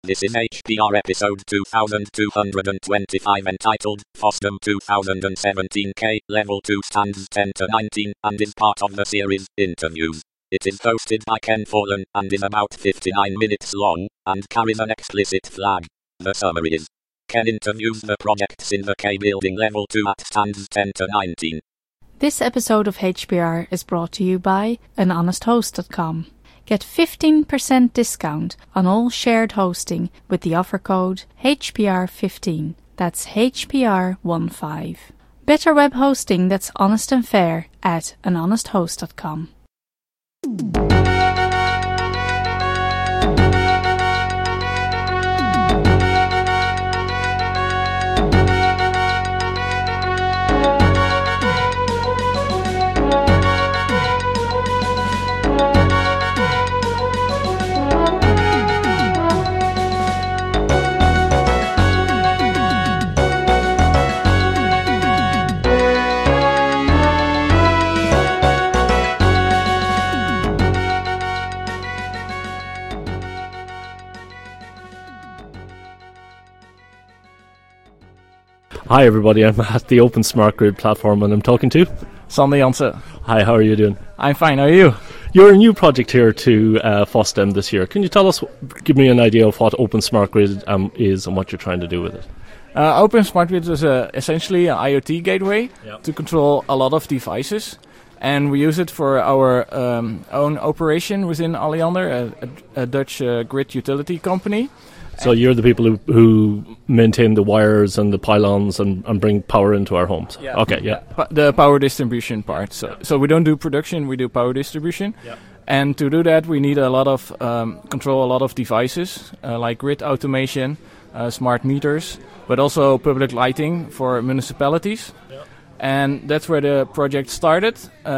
This is HPR episode 2225 entitled FOSDEM 2017K Level 2 stands 10 to 19 and is part of the series Interviews. It is hosted by Ken Forlan and is about 59 minutes long and carries an explicit flag. The summary is: Ken interviews the projects in the K building level 2 at stands 10 to 19. This episode of HPR is brought to you by anhonesthost.com. Get 15% discount on all shared hosting with the offer code HPR15. That's HPR15. Better web hosting that's honest and fair at anhonesthost.com. Hi everybody, I'm at the Open Smart Grid platform and I'm talking to Sander Jansen. Hi, how are you doing? I'm fine, how are you? You're a new project here to FOSDEM this year. Can you give me an idea of what Open Smart Grid is and what you're trying to do with it? Open Smart Grid is essentially an IoT gateway to control a lot of devices. And we use it for our own operation within Alliander, a Dutch grid utility company. So you're the people who maintain the wires and the pylons and bring power into our homes? Yeah. Okay, yeah. The power distribution part. So we don't do production, we do power distribution. Yeah. And to do that, we need a lot of control a lot of devices, like grid automation, smart meters, but also public lighting for municipalities. Yeah. And that's where the project started.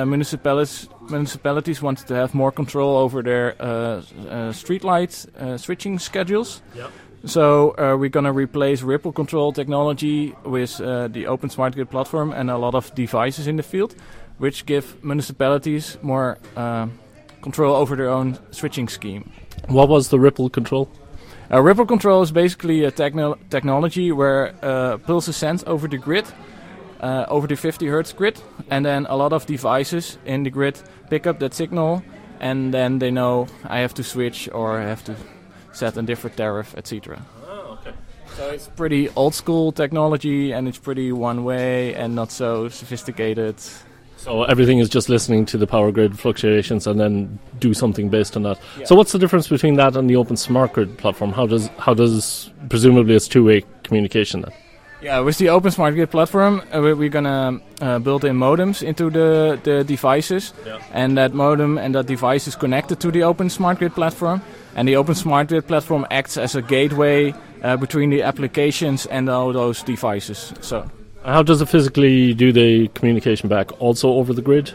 Municipalities wanted to have more control over their streetlight switching schedules. Yep. So we're going to replace Ripple control technology with the Open Smart Grid platform and a lot of devices in the field, which give municipalities more control over their own switching scheme. What was the Ripple control? Ripple control is basically a technology where pulse is sent over the grid, over the 50 Hertz grid, and then a lot of devices in the grid pick up that signal, and then they know I have to switch or I have to set a different tariff, etc. Oh, okay. So it's pretty old school technology, and it's pretty one way and not so sophisticated. So everything is just listening to the power grid fluctuations and then do something based on that. Yeah. So what's the difference between that and the Open Smart Grid platform? How does presumably it's two-way communication then? Yeah, with the Open Smart Grid platform, we're gonna build in modems into the devices, and that modem and that device is connected to the Open Smart Grid platform, and the Open Smart Grid platform acts as a gateway between the applications and all those devices. So, how does it physically do the communication back? Also over the grid?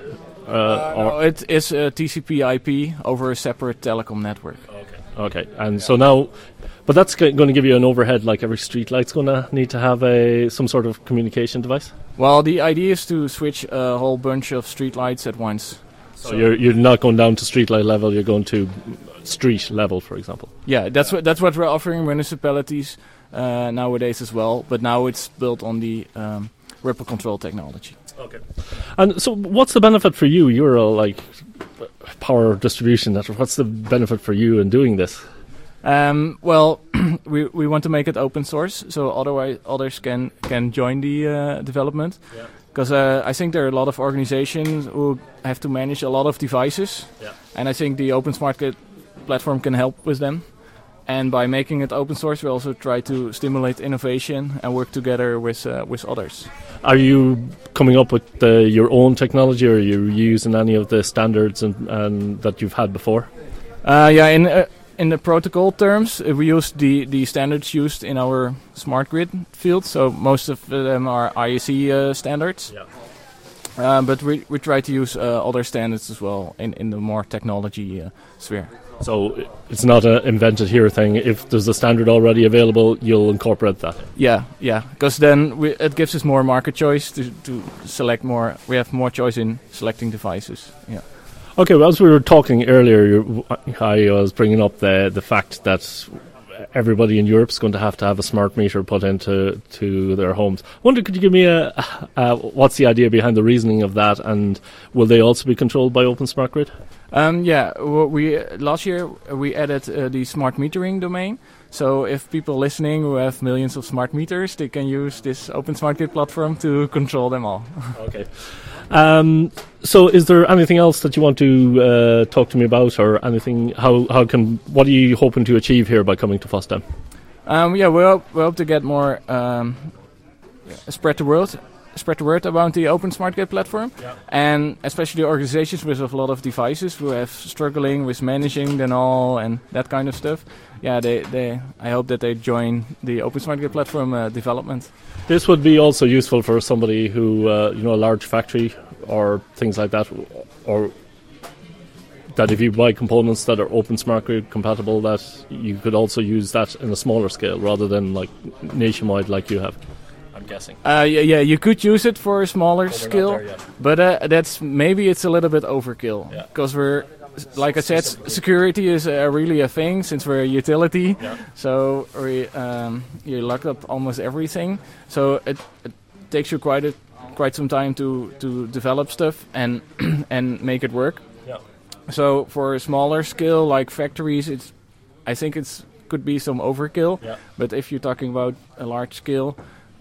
No, it is TCP/IP over a separate telecom network. Okay, and so now. But that's going to give you an overhead, like every street light's going to need to have some sort of communication device? Well, the idea is to switch a whole bunch of street lights at once. So you're not going down to street light level, you're going to street level, for example? Yeah, that's what we're offering municipalities nowadays as well, but now it's built on the Ripple control technology. Okay. And so what's the benefit for you? You're a power distribution network. What's the benefit for you in doing this? Well, we want to make it open source, so otherwise others can join the development. Because I think there are a lot of organizations who have to manage a lot of devices, and I think the Open Smart Grid platform can help with them. And by making it open source, we also try to stimulate innovation and work together with others. Are you coming up with your own technology, or are you using any of the standards and that you've had before? In the protocol terms, we use the standards used in our smart grid field. So most of them are IEC standards. Yeah. But we try to use other standards as well in the more technology sphere. So it's not an invented here thing. If there's a standard already available, you'll incorporate that. Yeah. Because then it gives us more market choice to select more. We have more choice in selecting devices. Yeah. Okay, well, as we were talking earlier, I was bringing up the fact that everybody in Europe is going to have a smart meter put into their homes. I wonder, could you give me what's the idea behind the reasoning of that, and will they also be controlled by Open Smart Grid? Last year we added the smart metering domain. So if people listening who have millions of smart meters, they can use this Open Smart Grid platform to control them all. Okay. So is there anything else that you want to talk to me about, or anything? What are you hoping to achieve here by coming to FOSDEM? We hope to get more spread the word about the Open Smart Grid platform, and especially organizations with a lot of devices who have struggling with managing them all and that kind of stuff. Yeah, I hope that they join the Open Smart Grid platform development. This would be also useful for somebody who, a large factory or things like that, or that if you buy components that are Open Smart Grid compatible, that you could also use that in a smaller scale rather than like nationwide like you have. I'm guessing. You could use it for a smaller scale, but it's a little bit overkill, because we're, like I said, security is really a thing since we're a utility. So you lock up almost everything. So it takes you quite some time to develop stuff and and make it work. So for a smaller scale like factories, I think could be some overkill. But if you're talking about a large scale,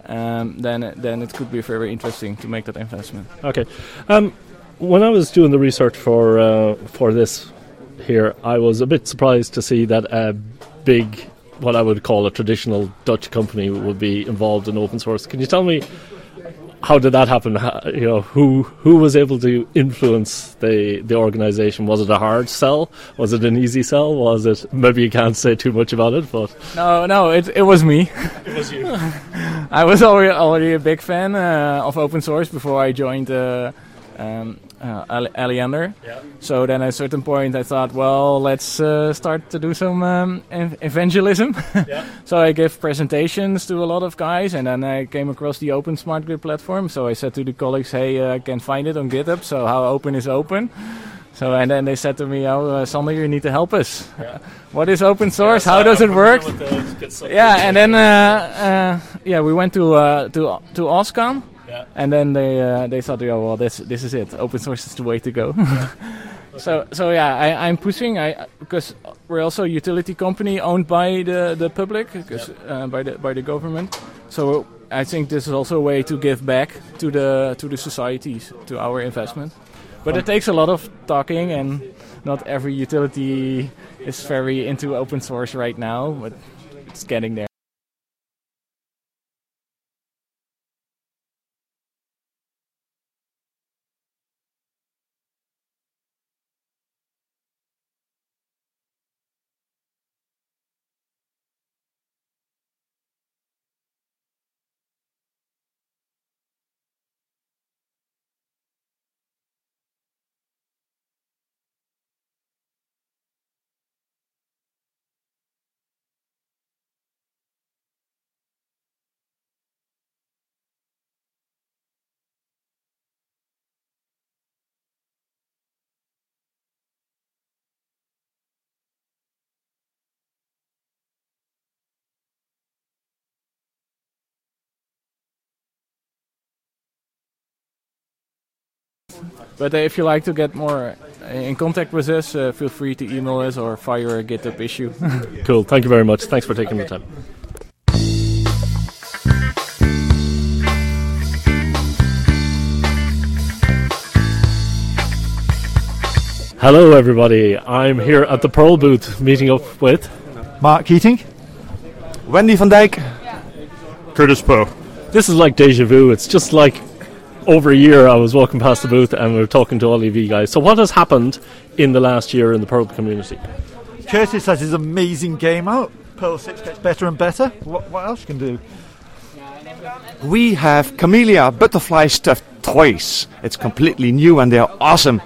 then it could be very interesting to make that investment. Okay. When I was doing the research for this here, I was a bit surprised to see that a big, what I would call a traditional Dutch company, would be involved in open source. Can you tell me, how did that happen? Who was able to influence the organization? Was it a hard sell? Was it an easy sell? Was it, maybe you can't say too much about it, but no, it was me. It was you. I was already a big fan of open source before I joined Alliander. So then at a certain point I thought, well, let's start to do some evangelism. So I gave presentations to a lot of guys, and then I came across the Open Smart Grid platform. So I said to the colleagues, hey, I can find it on GitHub, so how open is open? So and then they said to me, oh, Sander, you need to help us. What is open source? How does it work? And then we went to OSCON. And then they thought, well, this is it. Open source is the way to go. I'm pushing. Because we're also a utility company owned by the public, by the government. So I think this is also a way to give back to the societies, to our investment. But it takes a lot of talking, and not every utility is very into open source right now, but it's getting there. But if you like to get more in contact with us, feel free to email us or fire a GitHub issue. Cool. Thank you very much. Thanks for taking the time. Hello, everybody. I'm here at the Perl booth meeting up with Mark Keating, Wendy van Dijk, Curtis Poe. This is like deja vu. It's just like over a year I was walking past the booth and we were talking to all of you guys. So what has happened in the last year in the Perl community? Curtis has his amazing game out. Perl 6 gets better and better. What else can do? We have Camellia butterfly stuffed toys. It's completely new and they're awesome.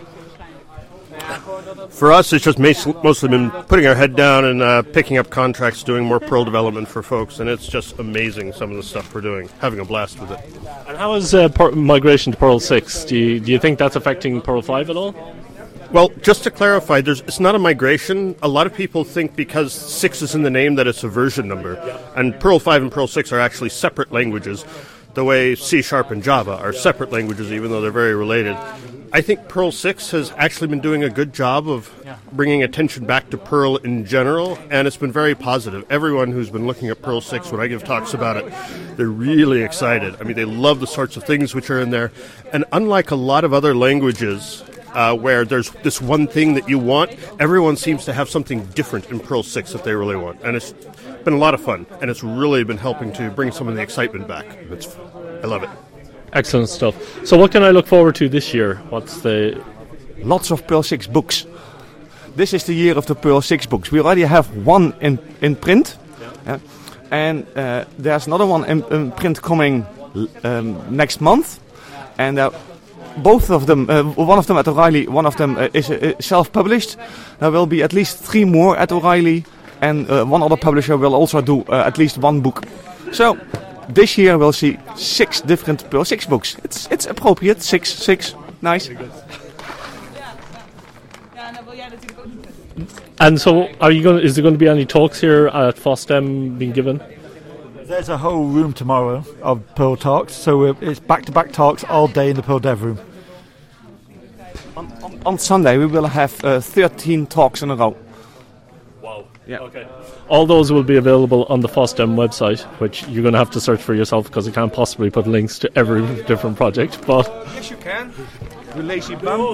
For us, it's just mostly been putting our head down and picking up contracts, doing more Perl development for folks, and it's just amazing some of the stuff we're doing, having a blast with it. And how is migration to Perl 6? Do you think that's affecting Perl 5 at all? Well, just to clarify, it's not a migration. A lot of people think because 6 is in the name that it's a version number. And Perl 5 and Perl 6 are actually separate languages, the way C# and Java are separate languages, even though they're very related. I think Perl 6 has actually been doing a good job of bringing attention back to Perl in general, and it's been very positive. Everyone who's been looking at Perl 6, when I give talks about it, they're really excited. I mean, they love the sorts of things which are in there. And unlike a lot of other languages where there's this one thing that you want, everyone seems to have something different in Perl 6 that they really want. And it's been a lot of fun, and it's really been helping to bring some of the excitement back. I love it. Excellent stuff. So what can I look forward to this year? Lots of Perl 6 books. This is the year of the Perl 6 books. We already have one in print. And there's another one in print coming next month. And both of them, one of them at O'Reilly, one of them is self-published. There will be at least 3 more at O'Reilly. And one other publisher will also do at least one book. So this year we'll see 6 different Perl 6 books. It's appropriate. 6. Nice. And so, is there going to be any talks here at FOSDEM being given? There's a whole room tomorrow of Perl talks, so it's back-to-back talks all day in the Perl Dev room. On Sunday we will have 13 talks in a row. Wow. Yeah. Okay. All those will be available on the FOSDEM website, which you're going to have to search for yourself because I can't possibly put links to every different project. But yes, you can. You lazy bum.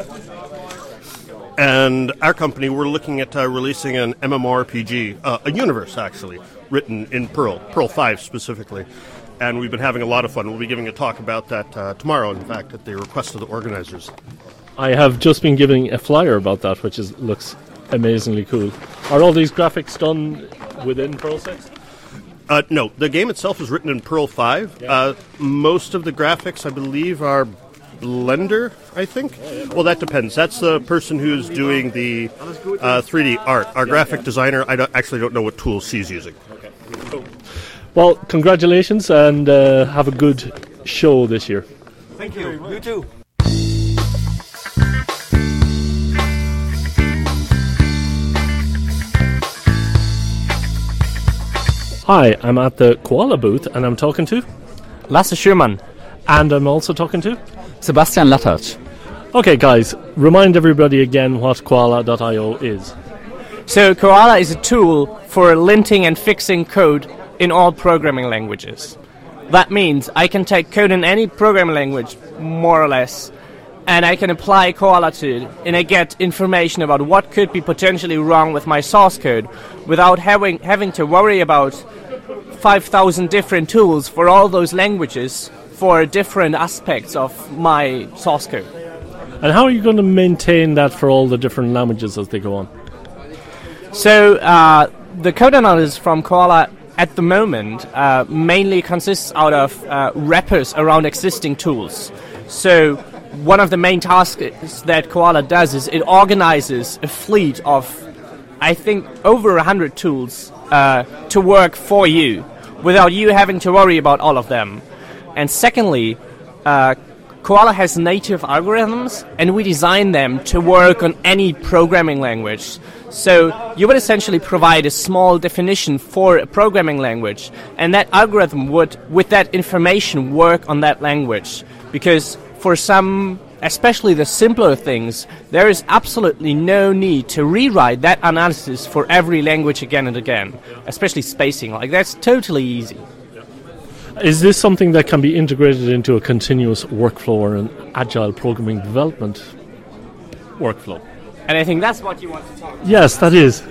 And our company, we're looking at releasing an MMORPG, a universe actually, written in Perl 5 specifically. And we've been having a lot of fun. We'll be giving a talk about that tomorrow, in fact, at the request of the organizers. I have just been giving a flyer about that, which looks amazingly cool. Are all these graphics done within Perl 6? No, the game itself is written in Perl 5. Yeah. Most of the graphics, I believe, are Blender, I think. Well, that depends. That's the person who's doing the 3D art. Our graphic designer, I don't know what tools she's using. Okay. Cool. Well, congratulations, and have a good show this year. Thank you. You too. Hi, I'm at the Koala booth, and I'm talking to Lasse Schürmann. And I'm also talking to Sebastian Lattert. Okay, guys, remind everybody again what Koala.io is. So Koala is a tool for linting and fixing code in all programming languages. That means I can take code in any programming language, more or less, and I can apply Koala to it, and I get information about what could be potentially wrong with my source code without having to worry about 5,000 different tools for all those languages for different aspects of my source code. And how are you going to maintain that for all the different languages as they go on? So the code analysis from Koala at the moment mainly consists out of wrappers around existing tools. So one of the main tasks that Koala does is it organizes a fleet of, I think, over 100 tools to work for you without you having to worry about all of them. And secondly, Koala has native algorithms, and we design them to work on any programming language. So you would essentially provide a small definition for a programming language, and that algorithm would, with that information, work on that language. Because for some, especially the simpler things, there is absolutely no need to rewrite that analysis for every language again and again, especially spacing. Like, that's totally easy. Is this something that can be integrated into a continuous workflow or an agile programming development workflow? And I think that's what you want to talk about. Yes, that is.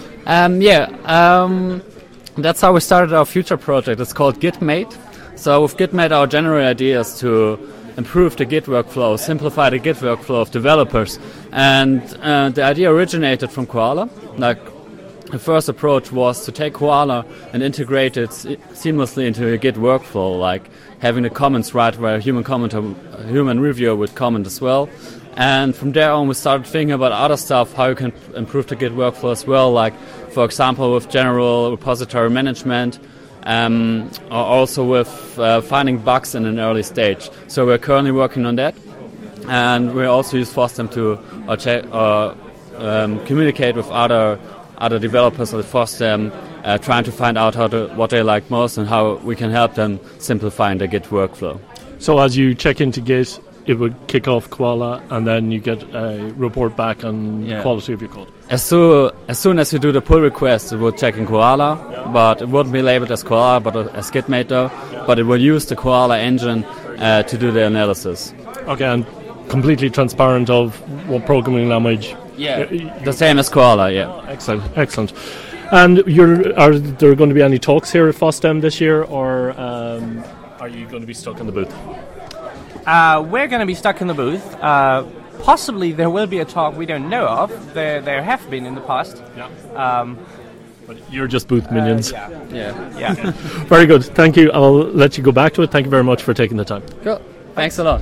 That's how we started our future project. It's called GitMate. So with GitMate, our general idea is to improve the Git workflow, simplify the Git workflow of developers. And the idea originated from Koala. The first approach was to take Koala and integrate it seamlessly into a Git workflow, like having the comments right where a human reviewer would comment as well. And from there on, we started thinking about other stuff, how you can improve the Git workflow as well, like, for example, with general repository management, or also with finding bugs in an early stage. So we're currently working on that. and we also use FOSDEM to communicate with other developers of FOSDEM, trying to find out what they like most and how we can help them simplifying the Git workflow. So as you check into Git, it would kick off Koala, and then you get a report back on the quality of your code. As soon as you do the pull request, it will check in Koala, but it wouldn't be labeled as Koala, but as Gitmate though. But it will use the Koala engine to do the analysis. Okay, and completely transparent of what programming language. Yeah, the same as Koala. Yeah. Oh, excellent. And are there going to be any talks here at FOSDEM this year, or are you going to be stuck in the booth? We're going to be stuck in the booth. Possibly there will be a talk we don't know of. There have been in the past. Yeah. But you're just booth minions. Yeah. Very good. Thank you. I'll let you go back to it. Thank you very much for taking the time. Cool. Thanks a lot.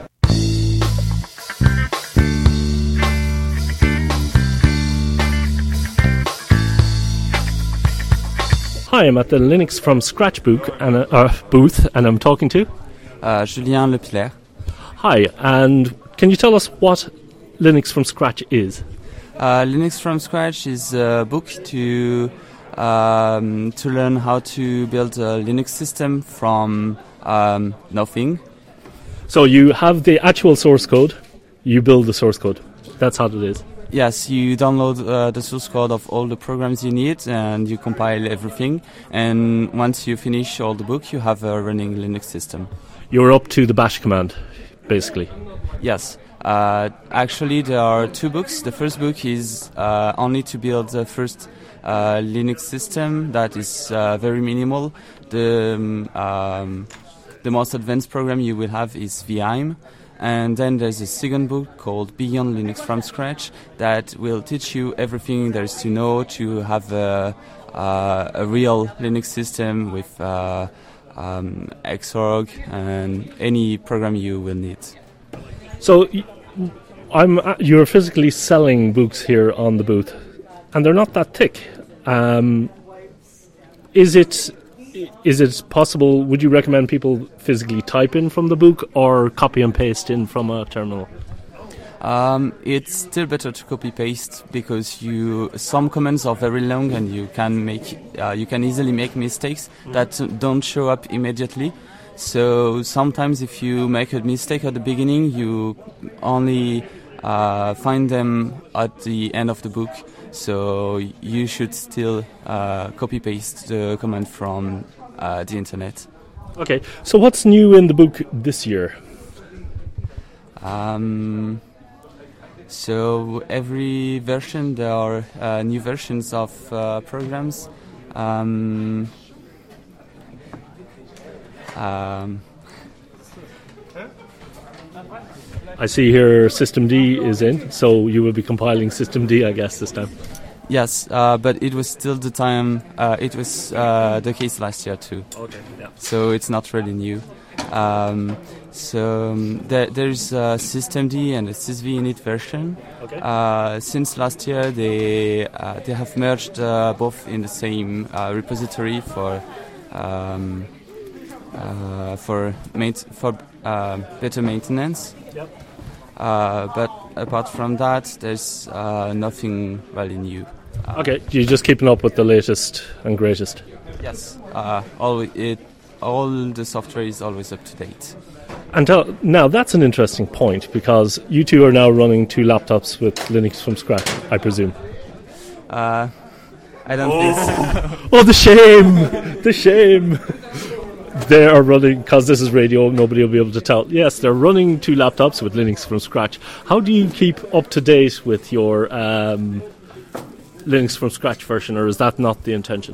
Hi, I'm at the Linux from Scratch booth, and I'm talking to Julien Lepierre. Hi, and can you tell us what Linux from Scratch is? Linux from Scratch is a book to learn how to build a Linux system from nothing. So you have the actual source code, you build the source code. That's how it is. Yes, you download the source code of all the programs you need and you compile everything. And once you finish all the book, you have a running Linux system. You're up to the bash command, basically. Yes. Actually, there are two books. The first book is only to build the first Linux system that is very minimal. The most advanced program you will have is Vim. And then there's a second book called Beyond Linux from Scratch that will teach you everything there is to know to have a real Linux system with Xorg and any program you will need. So you're physically selling books here on the booth, and they're not that thick. Is it possible, would you recommend people physically type in from the book or copy and paste in from a terminal? It's still better to copy paste because some commands are very long and you can easily make mistakes that don't show up immediately. So sometimes if you make a mistake at the beginning, you only find them at the end of the book. So you should still copy-paste the command from the internet. Okay, so what's new in the book this year? So every version there are new versions of programs. I see here Systemd is in, so you will be compiling Systemd, I guess, this time. Yes, but it was still the time. It was the case last year too. Okay, yeah. So it's not really new. There's Systemd and a sysvinit version. Okay. Since last year, they have merged both in the same repository for better maintenance. Yep. But apart from that, there's nothing really new. Okay, you're just keeping up with the latest and greatest. Yes, all the software is always up to date. And now that's an interesting point because you two are now running two laptops with Linux from scratch, I presume. I don't think so. Oh, the shame! The shame! They are running, because this is radio, nobody will be able to tell. Yes, they're running two laptops with Linux from scratch. How do you keep up to date with your Linux from scratch version, or is that not the intention?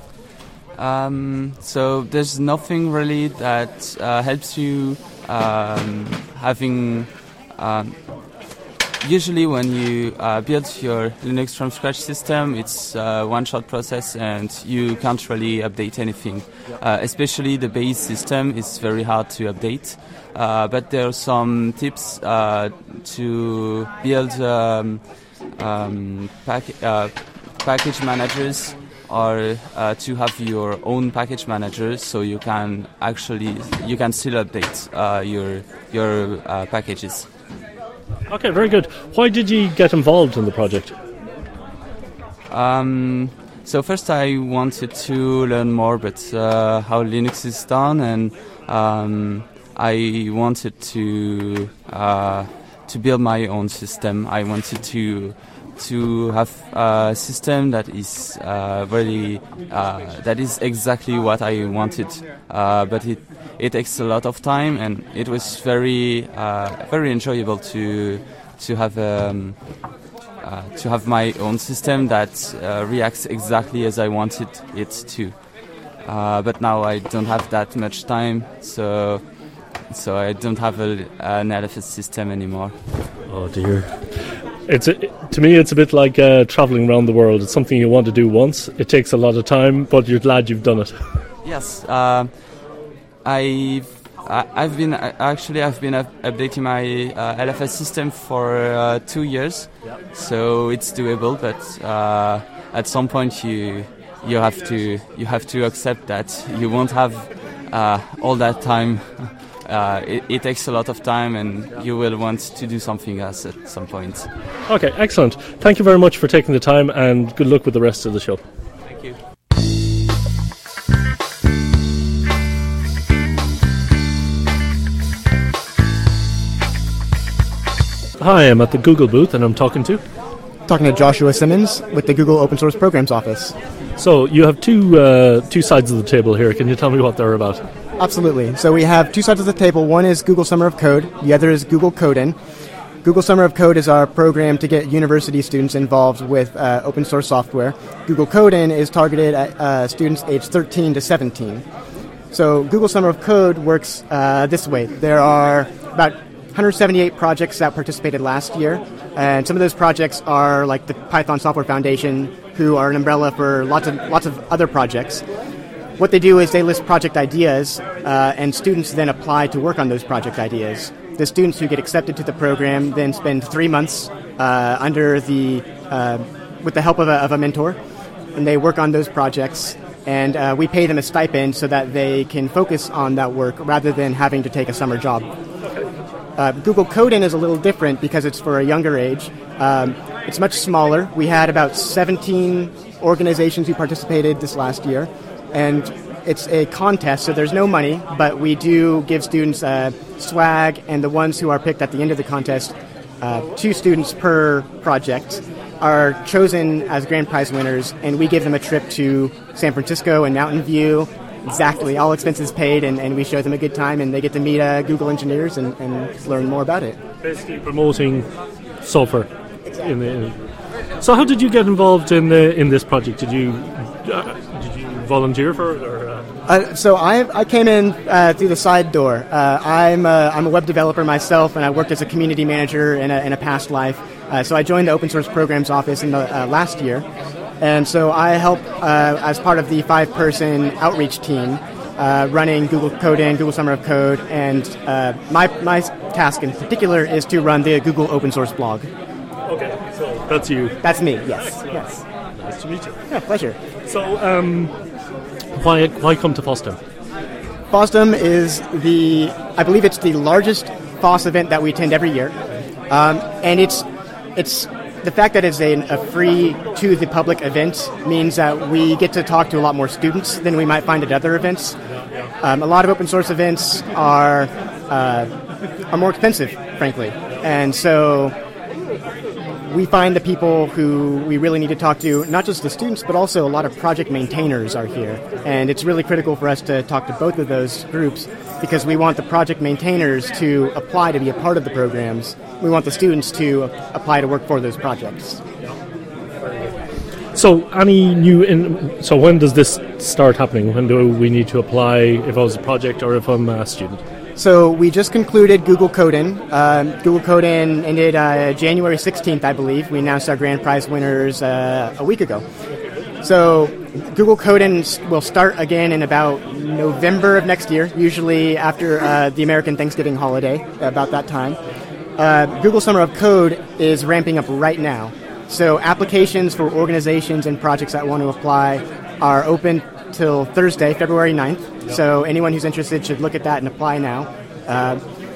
So there's nothing really that helps you having... Usually when you build your Linux from scratch system, it's a one-shot process and you can't really update anything. Especially the base system is very hard to update. But there are some tips to build package managers or to have your own package manager so you can still update your packages. Okay, very good. Why did you get involved in the project? So first I wanted to learn more about how Linux is done, and I wanted to build my own system. I wanted to have a system that is that is exactly what I wanted, but it takes a lot of time, and it was very enjoyable to have my own system that reacts exactly as I wanted it to. But now I don't have that much time, so I don't have an LFS system anymore. Oh dear. To me, it's a bit like traveling around the world. It's something you want to do once. It takes a lot of time, but you're glad you've done it. Yes, I've been updating my LFS system for 2 years, so it's doable. But at some point, you have to accept that you won't have all that time. It takes a lot of time, and you will want to do something else at some point. Okay, excellent. Thank you very much for taking the time, and good luck with the rest of the show. Thank you. Hi, I'm at the Google booth, and I'm talking to Joshua Simmons with the Google Open Source Programs Office. So you have two sides of the table here. Can you tell me what they're about? Absolutely. So we have two sides of the table. One is Google Summer of Code. The other is Google Codin. Google Summer of Code is our program to get university students involved with open source software. Google Codin is targeted at students aged 13 to 17. So Google Summer of Code works this way. There are about 178 projects that participated last year, and some of those projects are like the Python Software Foundation, who are an umbrella for lots of other projects. What they do is they list project ideas, and students then apply to work on those project ideas. The students who get accepted to the program then spend 3 months with the help of a mentor, and they work on those projects, and we pay them a stipend so that they can focus on that work rather than having to take a summer job. Google Codin is a little different because it's for a younger age. It's much smaller. We had about 17 organizations who participated this last year, and it's a contest, so there's no money, but we do give students swag, and the ones who are picked at the end of the contest, 2 students per project, are chosen as grand prize winners, and we give them a trip to San Francisco and Mountain View. Exactly, all expenses paid, and we show them a good time, and they get to meet Google engineers and learn more about it. Basically promoting software. Exactly. So how did you get involved in this project? Did you volunteer for it? Or, So I came in through the side door. I'm a web developer myself, and I worked as a community manager in a past life. So I joined the Open Source Programs Office in the last year. And so I help as part of the 5-person outreach team running Google Codin, Google Summer of Code, and my task in particular is to run the Google Open Source blog. Okay, so that's you. That's me, yes. Excellent. Yes. Nice to meet you. Yeah, pleasure. So why come to FOSDEM? FOSDEM is I believe it's the largest FOSS event that we attend every year. And it's the fact that it's a free to the public event means that we get to talk to a lot more students than we might find at other events. A lot of open source events are more expensive, frankly, and so we find the people who we really need to talk to, not just the students, but also a lot of project maintainers are here, and it's really critical for us to talk to both of those groups because we want the project maintainers to apply to be a part of the programs. We want the students to apply to work for those projects. So so when does this start happening? When do we need to apply if I was a project or if I'm a student? So we just concluded Google Codin. Google Codin ended January 16th, I believe. We announced our grand prize winners a week ago. So Google Codin will start again in about November of next year, usually after the American Thanksgiving holiday, about that time. Google Summer of Code is ramping up right now. So applications for organizations and projects that want to apply are open till Thursday, February 9th. Yep. So anyone who's interested should look at that and apply now.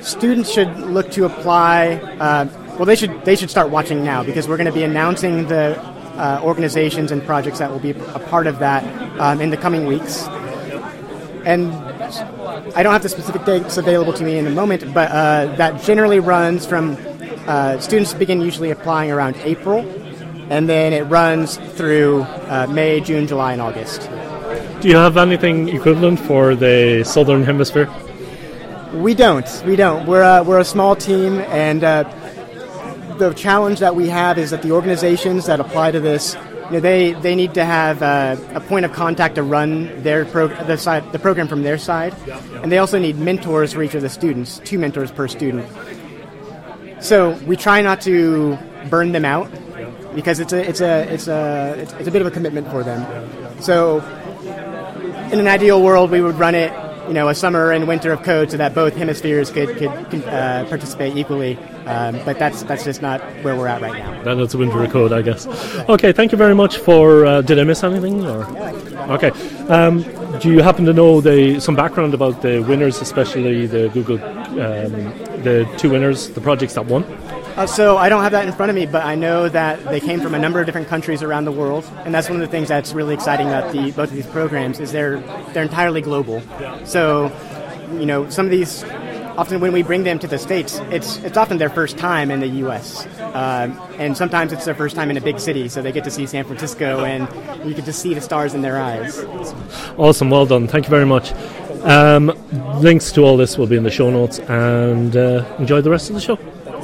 students should look to apply. Well, they should start watching now, because we're going to be announcing the organizations and projects that will be a part of that in the coming weeks. And I don't have the specific dates available to me in the moment, but that generally runs from students begin usually applying around April, and then it runs through May, June, July, and August. Do you have anything equivalent for the Southern Hemisphere? We don't. We're a small team, and the challenge that we have is that the organizations that apply to this, they need to have a point of contact to run their the program from their side, and they also need mentors for each of the students, 2 mentors per student. So we try not to burn them out, because it's a bit of a commitment for them. So in an ideal world, we would run it, a summer and winter of code so that both hemispheres could participate equally. But that's just not where we're at right now. Then it's a winter of code, I guess. Okay, thank you very much for... did I miss anything? Or? Okay. Do you happen to know some background about the winners, especially the Google, the 2 winners, the projects that won? So I don't have that in front of me, but I know that they came from a number of different countries around the world, and that's one of the things that's really exciting about both of these programs is they're entirely global. So, some of these, often when we bring them to the States, it's often their first time in the U.S. And sometimes it's their first time in a big city, so they get to see San Francisco, and you get to see the stars in their eyes. Awesome, well done. Thank you very much. Links to all this will be in the show notes, and enjoy the rest of the show.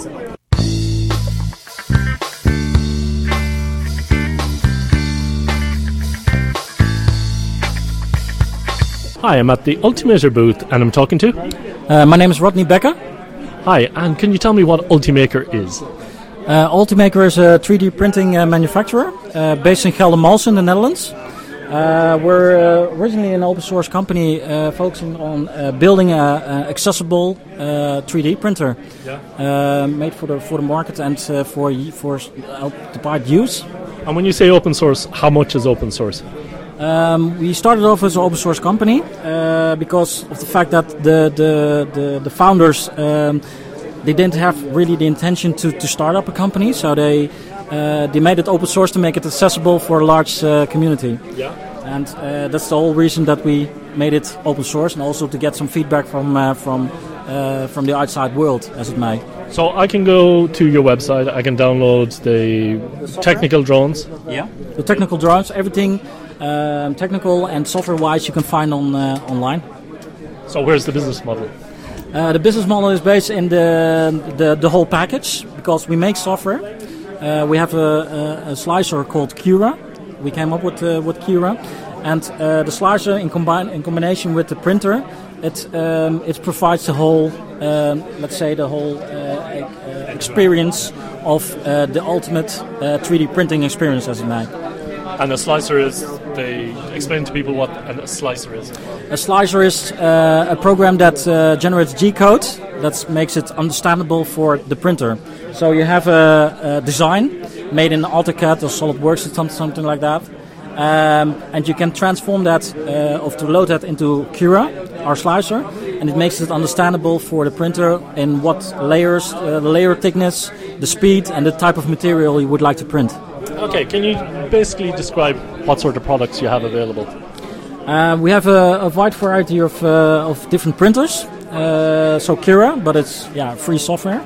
Hi, I'm at the Ultimaker booth, and I'm talking to... my name is Rodney Becker. Hi, and can you tell me what Ultimaker is? Ultimaker is a 3D printing manufacturer based in Geldermalsen in the Netherlands. We're originally an open source company focusing on building an accessible 3D printer made for the market and for the part use. And when you say open source, how much is open source? We started off as an open source company because of the fact that the founders they didn't have really the intention to start up a company, so they made it open source to make it accessible for a large community. Yeah. And that's the whole reason that we made it open source, and also to get some feedback from the outside world, as it may. So I can go to your website, I can download the technical drawings. Yeah. The technical drawings, everything. Technical and software-wise, you can find online. So where's the business model? The business model is based in the whole package, because we make software. We have a slicer called Cura. We came up with Cura, and the slicer in combination with the printer, it provides the whole, let's say, the whole experience of the ultimate 3D printing experience, as it may. And a slicer is, they explain to people what a slicer is. A slicer is a program that generates G-code that makes it understandable for the printer. So you have a design made in AutoCAD or SolidWorks or something like that, and you can transform that or to load that into Cura, our slicer, and it makes it understandable for the printer in what layers, the layer thickness, the speed, and the type of material you would like to print. Okay, can you basically describe what sort of products you have available? We have a wide variety of different printers. So Cura, but it's free software.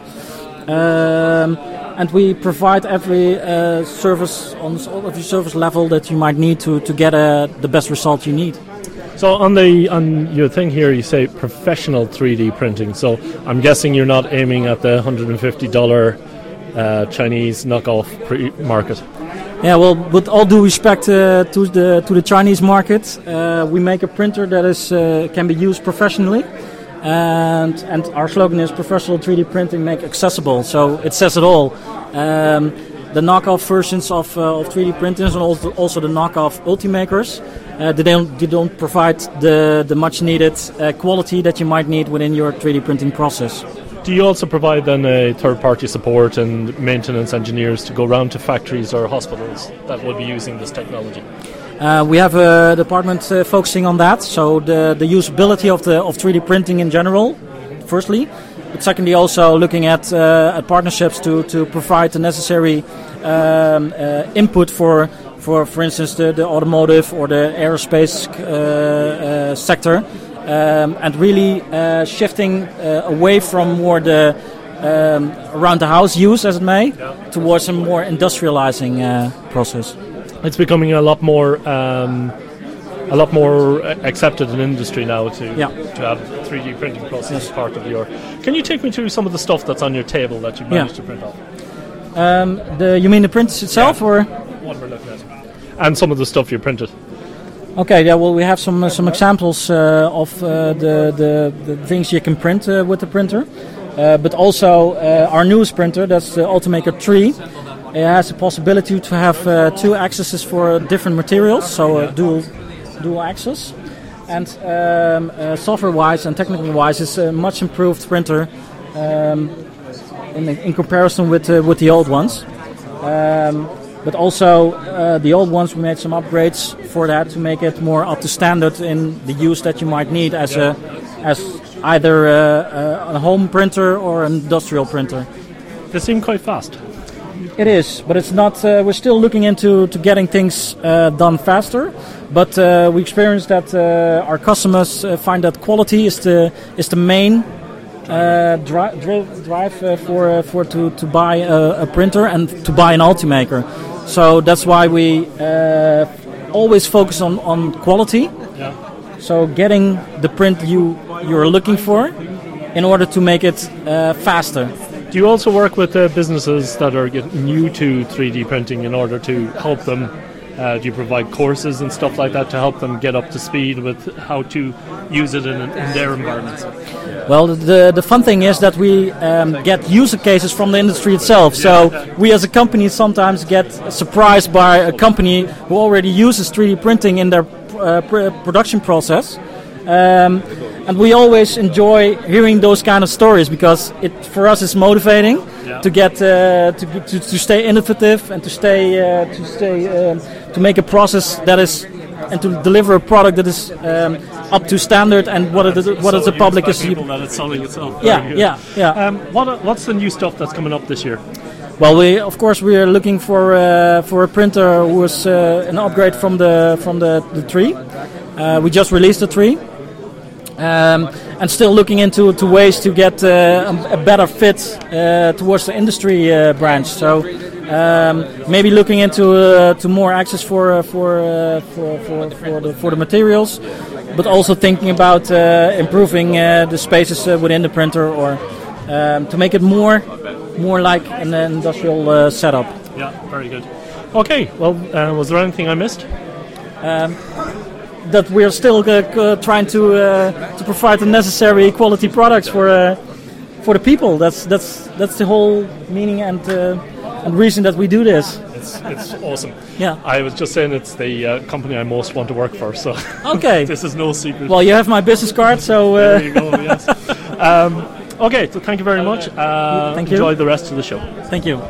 And we provide every service on every service level that you might need to get the best result you need. So on your thing here, you say professional 3D printing. So I'm guessing you're not aiming at the $150 Chinese knockoff market. Yeah, well, with all due respect to the Chinese market, we make a printer that is can be used professionally, and our slogan is professional 3D printing make accessible. So it says it all. The knockoff versions of 3D printers and also the knockoff Ultimakers, they don't provide the much needed quality that you might need within your 3D printing process. Do you also provide then a third-party support and maintenance engineers to go around to factories or hospitals that will be using this technology? We have a department focusing on that, so the usability of 3D printing in general, firstly, but secondly also looking at partnerships to provide the necessary input for instance the automotive or the aerospace sector, and really shifting away from more the around the house use, as it may, towards a more industrializing process. It's becoming a lot more accepted in industry now to have 3D printing process as part of your. Can you take me through some of the stuff that's on your table that you managed to print off? You mean the printers itself, or what we're looking at, and some of the stuff you printed? Okay, yeah. Well, we have some examples of the things you can print with the printer, but also our newest printer, that's the Ultimaker 3. It has the possibility to have 2 accesses for different materials, so dual access. And software-wise and technical-wise, it's a much improved printer in comparison with the old ones. But also the old ones, we made some upgrades for that to make it more up to standard in the use that you might need as either a home printer or an industrial printer. They seem quite fast. It is, but it's not. We're still looking into getting things done faster. But we experienced that our customers find that quality is the main drive to buy a printer and to buy an Ultimaker. So that's why we always focus on quality. Yeah. So getting the print you're looking for in order to make it faster. Do you also work with businesses that are getting new to 3D printing in order to help them? Do you provide courses and stuff like that to help them get up to speed with how to use it in their environments? Well, the fun thing is that we get user cases from the industry itself. So we as a company sometimes get surprised by a company who already uses 3D printing in their production process. And we always enjoy hearing those kind of stories because for us it's motivating to get to stay innovative and to make a process that is and to deliver a product that is up to standard and what is the public is. People that it's selling itself. Yeah. What's the new stuff that's coming up this year? Well, we are looking for a printer who is an upgrade from the 3. We just released the 3. And still looking into ways to get a better fit towards the industry branch. So maybe looking into to more access for the materials, but also thinking about improving the spaces within the printer, or to make it more like an industrial setup. Yeah, very good. Okay, well, was there anything I missed? That we are still trying to provide the necessary quality products for the people. That's the whole meaning and reason that we do this. It's awesome. Yeah. I was just saying it's the company I most want to work for. So okay, this is no secret. Well, you have my business card, so there you go. Yes. Okay, so thank you very much. Thank you. Enjoy the rest of the show. Thank you.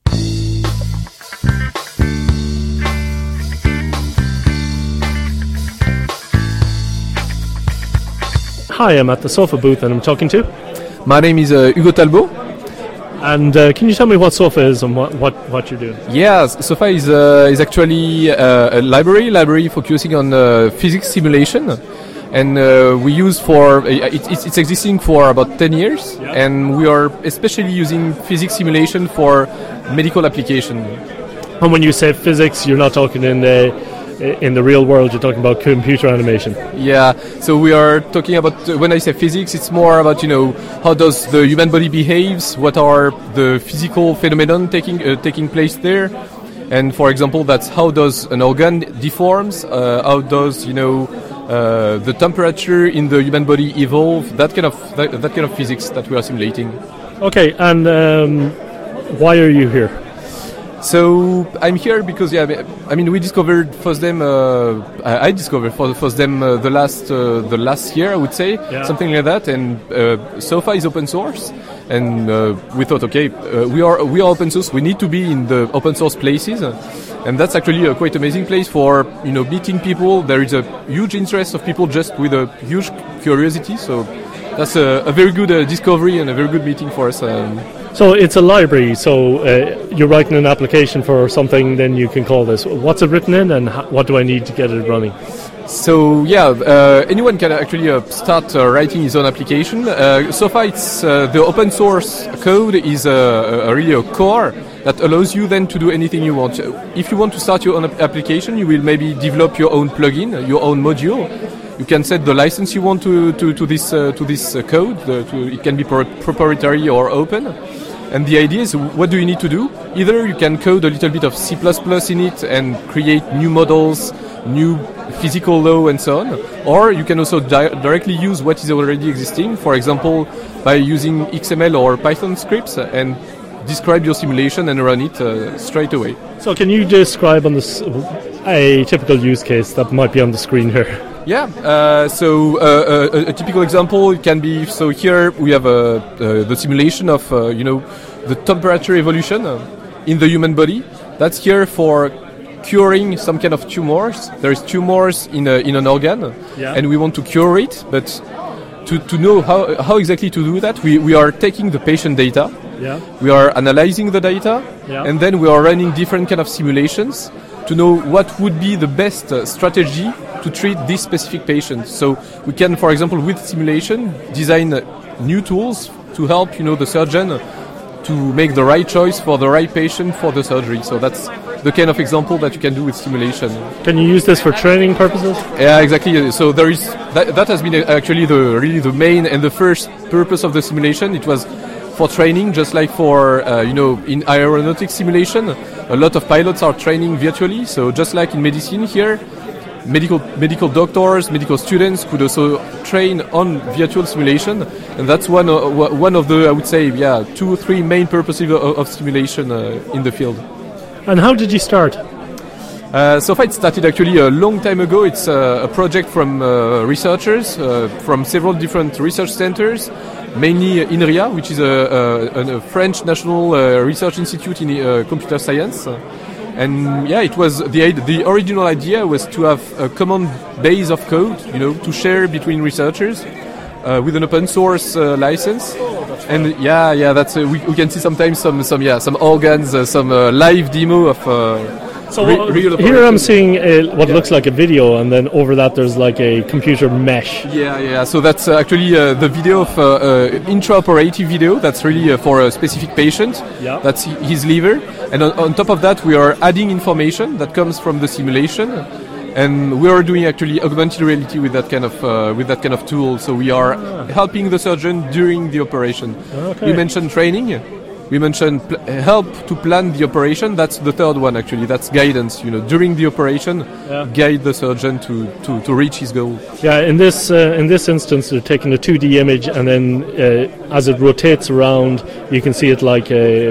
Hi, I'm at the SOFA booth and I'm talking to... My name is Hugo Talbot. And can you tell me what SOFA is and what you're doing? Yes, SOFA is actually a library focusing on physics simulation. And we use it's existing for about 10 years. Yeah. And we are especially using physics simulation for medical application. And when you say physics, you're not talking in the real world, you're talking about computer animation. Yeah, so we are talking about, when I say physics, it's more about, how does the human body behaves, what are the physical phenomenon taking place there, and for example, that's how does an organ deforms, how does, the temperature in the human body evolve, that kind of physics that we are simulating. Okay, and why are you here? So I'm here because we discovered FOSDEM. I discovered FOSDEM the last year, I would say, something like that. And SOFA is open source, and we thought, okay, we are open source. We need to be in the open source places, and that's actually a quite amazing place for meeting people. There is a huge interest of people just with a huge curiosity. So that's a very good discovery and a very good meeting for us. So it's a library, so you're writing an application for something, then you can call this. What's it written in, and what do I need to get it running? So anyone can actually start writing his own application. So far, it's the open source code is really a core that allows you then to do anything you want. If you want to start your own application, you will maybe develop your own plugin, your own module. You can set the license you want to this code. It can be proprietary or open. And the idea is, what do you need to do? Either you can code a little bit of C++ in it and create new models, new physical law and so on, or you can also directly use what is already existing, for example, by using XML or Python scripts and describe your simulation and run it straight away. So can you describe on this a typical use case that might be on the screen here? Yeah, so a typical example can be, so here we have the simulation of, the temperature evolution in the human body. That's here for curing some kind of tumors. There is tumors in an organ, and we want to cure it, but to know how exactly to do that, we are taking the patient data, we are analyzing the data, and then we are running different kind of simulations to know what would be the best strategy to treat this specific patient. So we can, for example, with simulation, design new tools to help, the surgeon to make the right choice for the right patient for the surgery. So that's the kind of example that you can do with simulation. Can you use this for training purposes? Yeah, exactly. So there is that has been actually the main and the first purpose of the simulation. It was for training, just like for in aeronautics simulation, a lot of pilots are training virtually. So just like in medicine here, medical doctors, medical students could also train on virtual simulation, and that's one of the, I would say, 2-3 main purposes of simulation in the field. And how did you start? So far, it started actually a long time ago. It's a project from researchers from several different research centers, mainly INRIA, which is a French national research institute in computer science. And it was the original idea was to have a common base of code, to share between researchers with an open source license. And that's we can see sometimes some organs, some live demo of. So here I'm seeing what looks like a video, and then over that there's like a computer mesh. Yeah. So that's actually the video of intraoperative video. That's really for a specific patient. Yeah. That's his liver, and on top of that we are adding information that comes from the simulation, and we are doing actually augmented reality with that kind of tool. So we are helping the surgeon during the operation. Okay. We mentioned training. We mentioned help to plan the operation. That's the third one, actually. That's guidance. During the operation, guide the surgeon to reach his goal. Yeah, in this instance, they're taking a 2D image, and then as it rotates around, you can see it like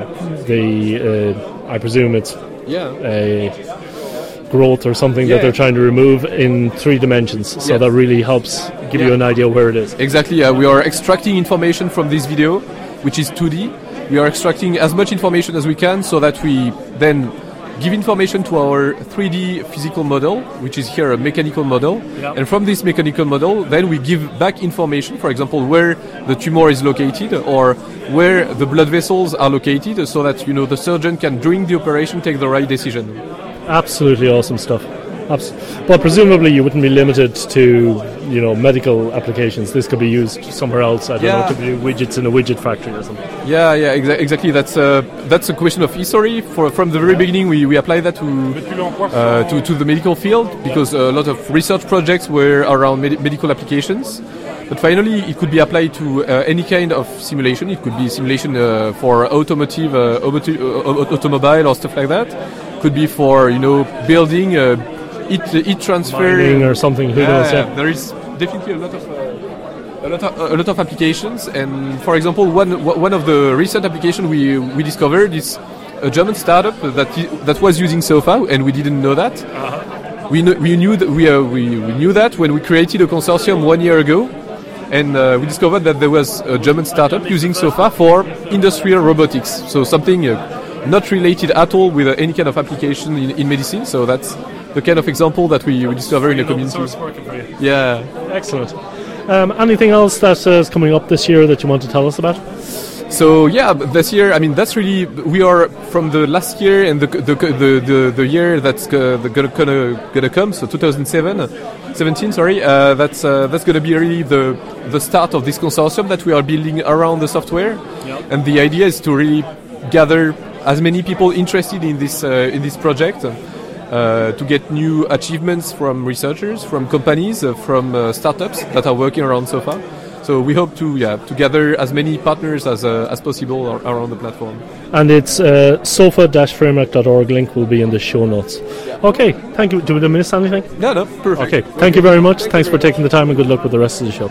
I presume it's a growth or something that they're trying to remove in 3 dimensions. So that really helps give you an idea where it is. Exactly. We are extracting information from this video, which is 2D. We are extracting as much information as we can so that we then give information to our 3D physical model, which is here a mechanical model. Yep. And from this mechanical model, then we give back information, for example, where the tumor is located or where the blood vessels are located, so that the surgeon can, during the operation, take the right decision. Absolutely awesome stuff. But presumably you wouldn't be limited to medical applications. This could be used somewhere else. I don't know, to do widgets in a widget factory or something. Exactly. That's a question of history. From the very beginning, we applied that to the medical field, because a lot of research projects were around medical applications. But finally, it could be applied to any kind of simulation. It could be simulation for automobile or stuff like that. Could be for building. Heat transfer mining or something. Who knows? There is definitely a lot of applications. And for example, one of the recent applications we discovered is a German startup that was using SOFA, and we didn't know that. Uh-huh. We knew that when we created a consortium 1 year ago, and we discovered that there was a German startup using SOFA for industrial robotics. So something not related at all with any kind of application in medicine. So that's the kind of example that we discover in the community. Yeah, excellent. Anything else that is coming up this year that you want to tell us about? So yeah, this year, I mean, that's really, we are from the last year and the year that's gonna come. So 2017. Sorry, that's gonna be really the start of this consortium that we are building around the software. Yep. And the idea is to really gather as many people interested in this project. To get new achievements from researchers, from companies, from startups that are working around SOFA. So we hope to gather as many partners as possible around the platform. And it's sofa-framework.org link will be in the show notes. Okay, thank you. Did we miss anything? No, perfect. Okay, thank you very much. Thanks for taking the time and good luck with the rest of the show.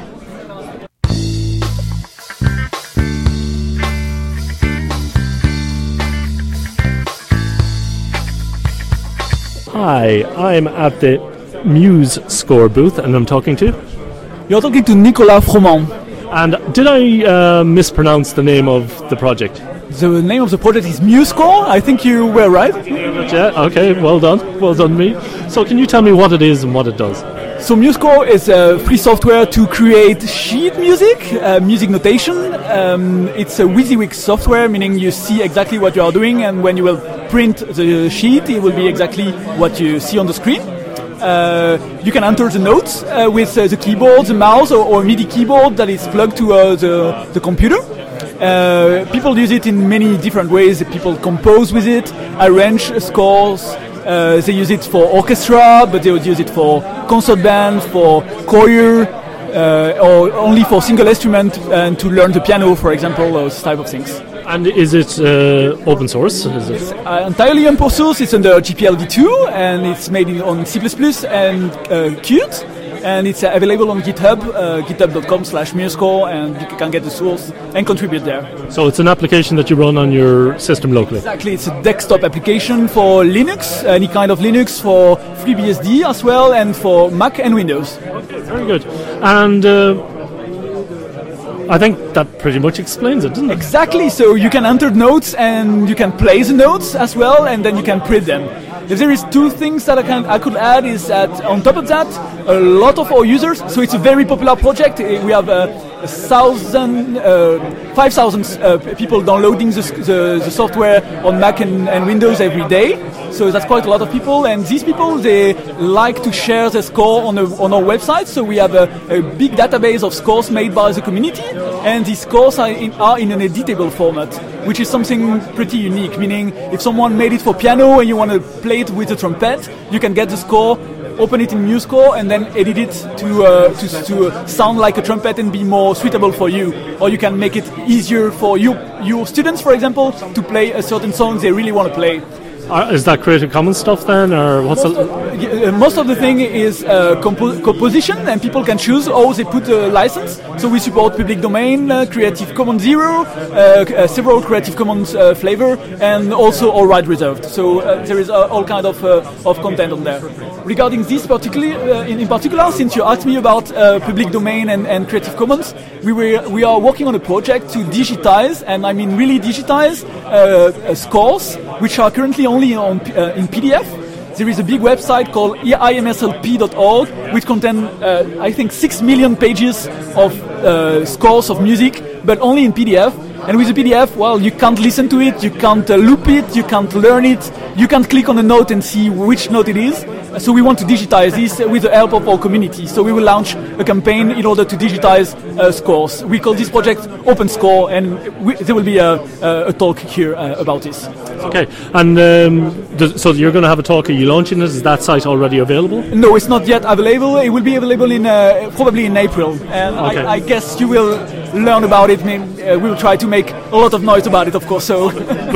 Hi, I'm at the Muse Score booth and I'm talking to... You're talking to Nicolas Froment. And did I mispronounce the name of the project? The name of the project is MuseScore. I think you were right. Yeah, okay, well done me. So can you tell me what it is and what it does? So MuseScore is free software to create sheet music, music notation. It's a WYSIWYG software, meaning you see exactly what you are doing, and when you will print the sheet, it will be exactly what you see on the screen. You can enter the notes with the keyboard, the mouse, or MIDI keyboard that is plugged to the computer. People use it in many different ways. People compose with it, arrange scores. They use it for orchestra, but they would use it for concert band, for choir, or only for single instrument and to learn the piano, for example, those type of things. And is it open source? It's entirely open source. It's under GPL-v2 and it's made on C++ and Qt. And it's available on GitHub, github.com/MuseScore, and you can get the source and contribute there. So it's an application that you run on your system locally? Exactly, it's a desktop application for Linux, any kind of Linux, for FreeBSD as well, and for Mac and Windows. Okay, very good. And I think that pretty much explains it, doesn't it? Exactly, so you can enter notes and you can play the notes as well, and then you can print them. If there is two things that I could add is that on top of that, a lot of our users, so it's a very popular project. We have 5,000 people downloading the software on Mac and Windows every day. So that's quite a lot of people, and these people, they like to share their score on our website. So we have a big database of scores made by the community, and these scores are in an editable format, which is something pretty unique, meaning if someone made it for piano and you want to play it with a trumpet, you can get the score, open it in MuseScore, and then edit it to sound like a trumpet and be more suitable for you. Or you can make it easier for your students, for example, to play a certain song they really want to play. Is that Creative Commons stuff then, or what's most of the thing is composition, and people can choose how they put a license. So we support public domain, Creative Commons 0, several Creative Commons flavor, and also all right reserved. So there is all kind of content on there. Regarding this in particular, since you asked me about public domain and Creative Commons, we are working on a project to digitize, and I mean really digitize scores, which are currently only in PDF. There is a big website called imslp.org, which contains, I think, 6 million pages of scores of music, but only in PDF. And with the PDF, well, you can't listen to it, you can't loop it, you can't learn it, you can't click on a note and see which note it is. So we want to digitize this with the help of our community. So we will launch a campaign in order to digitize scores. We call this project OpenScore, and there will be a talk here about this. Okay, and so you're going to have a talk. Are you launching it? Is that site already available? No, it's not yet available. It will be available in probably in April, and okay. I guess you will learn about it. I mean, we will try to make a lot of noise about it, of course. So,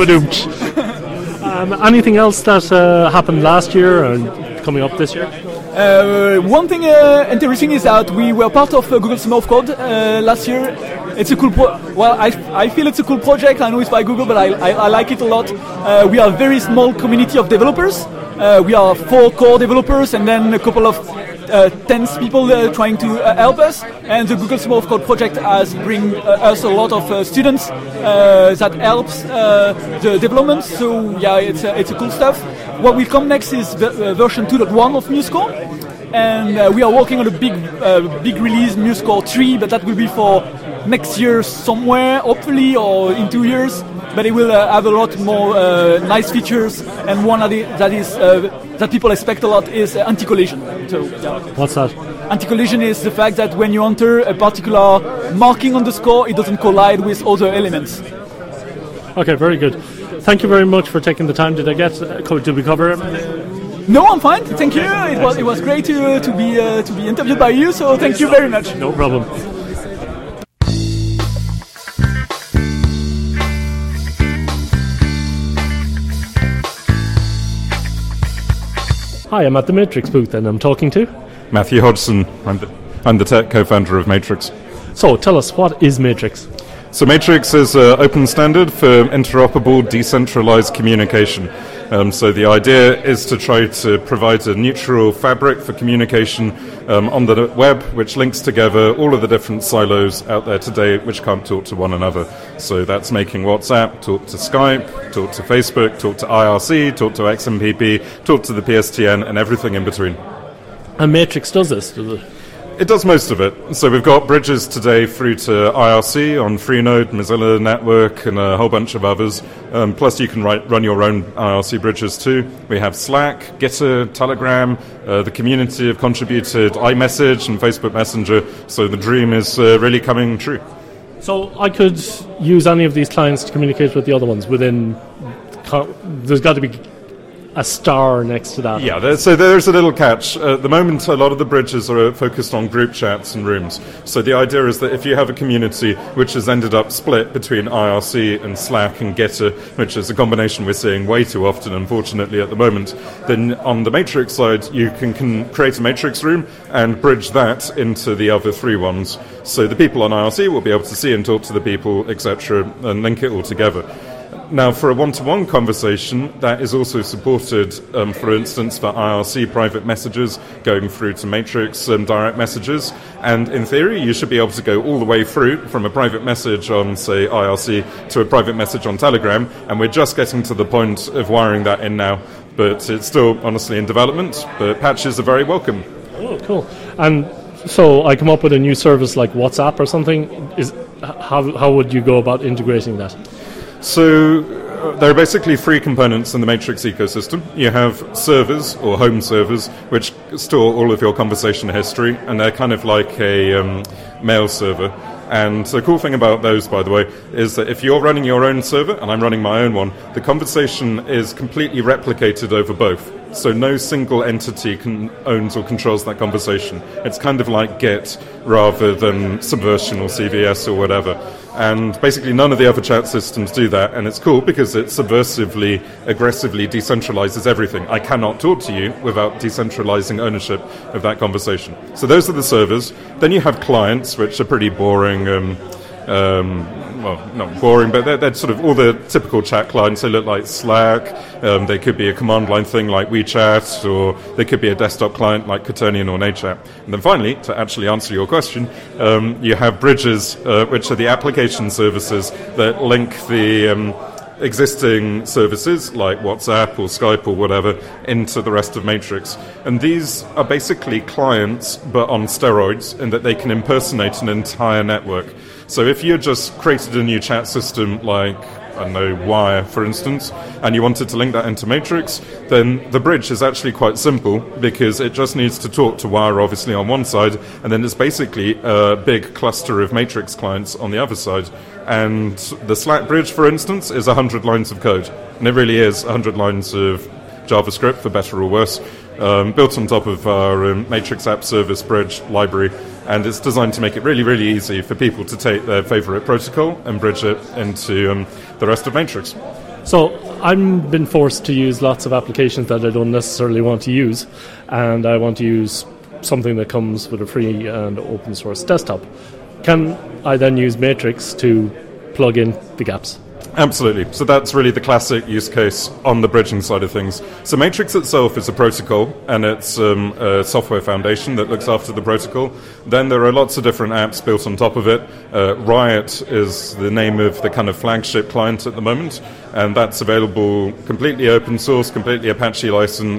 anything else that happened last year and coming up this year? One thing interesting is that we were part of Google Summer of Code last year. It's a cool I feel it's a cool project. I know it's by Google, but I like it a lot. We are a very small community of developers. We are 4 core developers and then a couple of tens people trying to help us. And the Google Summer of Code project has bring us a lot of students that helps the development. So yeah, it's a cool stuff. What will come next is version 2.1 of MuseScore. and we are working on a big release, MuseScore 3, but that will be for next year somewhere, hopefully, or in 2 years. But it will have a lot more nice features, and one that people expect a lot is anti-collision. So, yeah. What's that? Anti-collision is the fact that when you enter a particular marking on the score, it doesn't collide with other elements. Okay, very good. Thank you very much for taking the time. Did we cover it? No, I'm fine. Thank you. It was great to be interviewed by you. So thank you very much. No problem. Hi, I'm at the Matrix booth and I'm talking to Matthew Hodgson. I'm the tech co-founder of Matrix. So tell us, what is Matrix? So Matrix is an open standard for interoperable decentralized communication. So the idea is to try to provide a neutral fabric for communication on the web, which links together all of the different silos out there today which can't talk to one another. So that's making WhatsApp talk to Skype, talk to Facebook, talk to IRC, talk to XMPP, talk to the PSTN, and everything in between. And Matrix does this, does it? It does most of it. So we've got bridges today through to IRC on Freenode, Mozilla Network, and a whole bunch of others. Plus you can run your own IRC bridges too. We have Slack, Gitter, Telegram. The community have contributed iMessage and Facebook Messenger. So the dream is really coming true. So I could use any of these clients to communicate with the other ones within... There's got to be a star next to that. Yeah, so there's a little catch. At the moment, a lot of the bridges are focused on group chats and rooms. So the idea is that if you have a community which has ended up split between IRC and Slack and Gitter, which is a combination we're seeing way too often, unfortunately, at the moment, then on the Matrix side, you can create a Matrix room and bridge that into the other three ones. So the people on IRC will be able to see and talk to the people, etc., and link it all together. Now, for a one-to-one conversation, that is also supported, for instance, for IRC private messages going through to Matrix direct messages. And in theory, you should be able to go all the way through from a private message on, say, IRC to a private message on Telegram. And we're just getting to the point of wiring that in now. But it's still, honestly, in development. But patches are very welcome. Oh, cool. And so I come up with a new service like WhatsApp or something. How would you go about integrating that? So there are basically three components in the Matrix ecosystem. You have servers, or home servers, which store all of your conversation history, and they're kind of like a mail server. And the cool thing about those, by the way, is that if you're running your own server, and I'm running my own one, the conversation is completely replicated over both. So no single entity owns or controls that conversation. It's kind of like Git rather than Subversion or CVS or whatever. And basically none of the other chat systems do that, and it's cool because it subversively, aggressively decentralizes everything. I cannot talk to you without decentralizing ownership of that conversation. So those are the servers. Then you have clients, which are pretty boring, well, not boring, but they're sort of all the typical chat clients. They look like Slack. They could be a command line thing like WeChat, or they could be a desktop client like Quaternion or NAChat. And then finally, to actually answer your question, you have bridges, which are the application services that link the existing services like WhatsApp or Skype or whatever into the rest of Matrix. And these are basically clients, but on steroids, in that they can impersonate an entire network. So if you just created a new chat system like, I don't know, Wire, for instance, and you wanted to link that into Matrix, then the bridge is actually quite simple because it just needs to talk to Wire, obviously, on one side, and then there's basically a big cluster of Matrix clients on the other side. And the Slack bridge, for instance, is 100 lines of code. And it really is 100 lines of JavaScript, for better or worse, built on top of our Matrix App Service Bridge library. And it's designed to make it really, really easy for people to take their favorite protocol and bridge it into the rest of Matrix. So I've been forced to use lots of applications that I don't necessarily want to use, and I want to use something that comes with a free and open source desktop. Can I then use Matrix to plug in the gaps? Absolutely. So that's really the classic use case on the bridging side of things. So Matrix itself is a protocol, and it's a software foundation that looks after the protocol. Then there are lots of different apps built on top of it. Riot is the name of the kind of flagship client at the moment, and that's available completely open source, completely Apache licensed,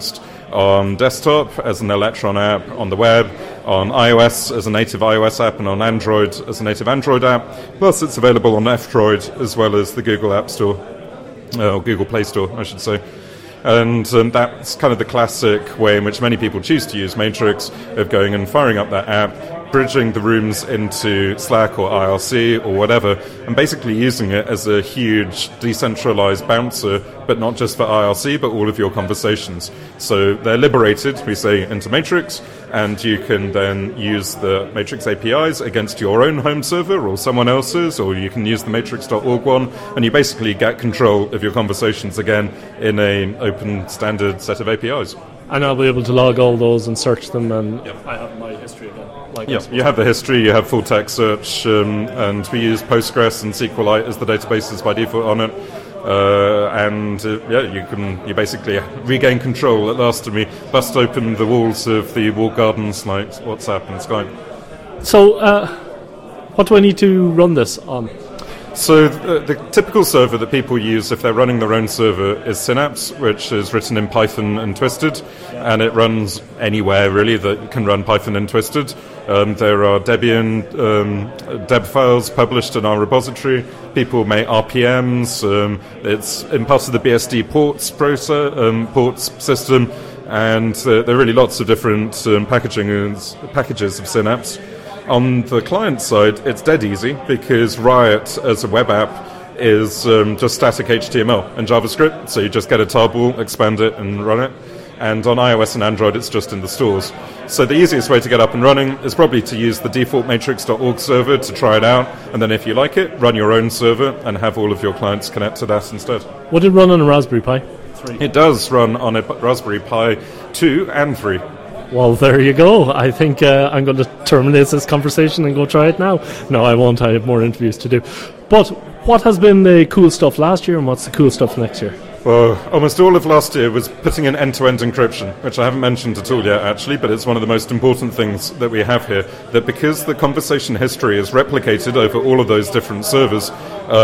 on desktop as an Electron app, on the web, on iOS as a native iOS app, and on Android as a native Android app. Plus, it's available on F-Droid as well as the Google App Store, or Google Play Store, I should say. And that's kind of the classic way in which many people choose to use Matrix, of going and firing up that app, bridging the rooms into Slack or IRC or whatever, and basically using it as a huge decentralized bouncer, but not just for IRC, but all of your conversations. So they're liberated, we say, into Matrix, and you can then use the Matrix APIs against your own home server or someone else's, or you can use the matrix.org one, and you basically get control of your conversations again in an open standard set of APIs. And I'll be able to log all those and search them, and I have my history again. You have the history, you have full text search, and we use Postgres and SQLite as the databases by default on it. You basically regain control at last, and we bust open the walls of the walled gardens like WhatsApp and Skype. So, what do I need to run this on? So the typical server that people use if they're running their own server is Synapse, which is written in Python and Twisted, and it runs anywhere really that can run Python and Twisted. There are Debian deb files published in our repository. People make RPMs. It's in part of the BSD ports ports system, and there are really lots of different packages of Synapse. On the client side, it's dead easy because Riot as a web app is just static HTML and JavaScript, so you just get a tarball, expand it, and run it. And on iOS and Android, it's just in the stores. So the easiest way to get up and running is probably to use the default matrix.org server to try it out, and then if you like it, run your own server and have all of your clients connect to that instead. Would it run on a Raspberry Pi 3? It does run on a Raspberry Pi 2 and 3. Well, there you go. I think I'm going to terminate this conversation and go try it now. No, I won't. I have more interviews to do. But what has been the cool stuff last year, and what's the cool stuff next year? Well, almost all of last year was putting in end-to-end encryption, which I haven't mentioned at all yet, actually, but it's one of the most important things that we have here, that because the conversation history is replicated over all of those different servers,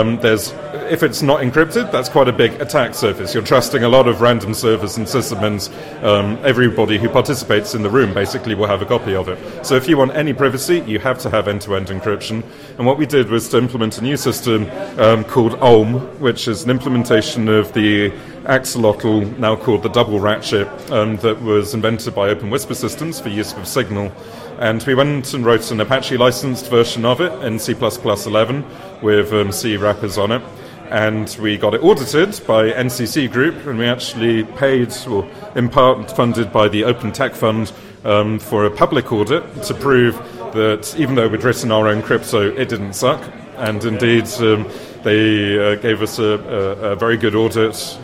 if it's not encrypted, that's quite a big attack surface. You're trusting a lot of random servers and sysadmins. Everybody who participates in the room basically will have a copy of it. So if you want any privacy, you have to have end-to-end encryption. And what we did was to implement a new system called Ohm, which is an implementation of the axolotl, now called the double ratchet, that was invented by Open Whisper Systems for use with Signal. And we went and wrote an Apache licensed version of it in C++ 11 with C wrappers on it. And we got it audited by NCC Group, and we actually paid, or in part funded by the Open Tech Fund, for a public audit to prove that even though we'd written our own crypto, it didn't suck. And indeed, they gave us a very good audit,